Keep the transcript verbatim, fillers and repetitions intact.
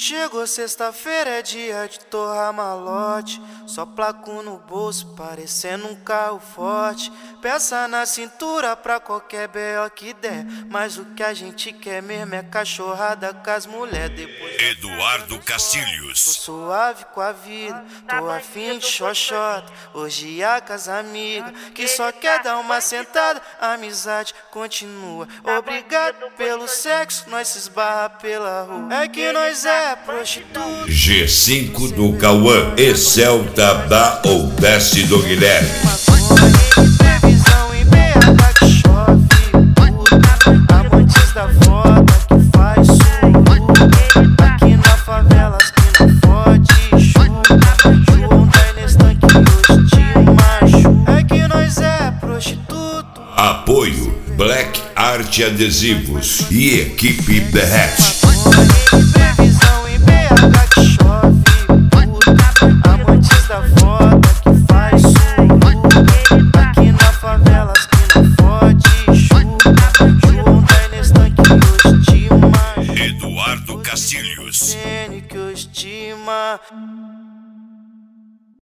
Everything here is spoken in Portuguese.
Chegou sexta-feira, é dia de torrar malote. Só placo no bolso, parecendo um carro forte. Peça na cintura pra qualquer B O que der. Mas o que a gente quer mesmo é cachorrada com as mulher. Depois Eduardo Castilhos. tô suave com a vida, tô afim de xoxota. Hoje ia com as amigas, que só quer dar uma sentada. A amizade continua. Obrigado pelo sexo, nós se esbarra pela rua. É que nós é prostituta. G cinco do Cauã e Celta da Oudeste do Guilherme. Previsão em B H que chove puta. Amantes da foda que faz suruba. Aqui na favela que não fode chuva. João da Inestan que hoje te machuca. É que nós é prostituto. Apoio Black Art Adesivos e equipe Berret. Previsão em B H que chove puta. Amantes da foda que faz suruba. Aqui na favela que não fode chuva. João da Inestan que hoje te machuca. Eduardo Castilhos. Que hoje te machuca.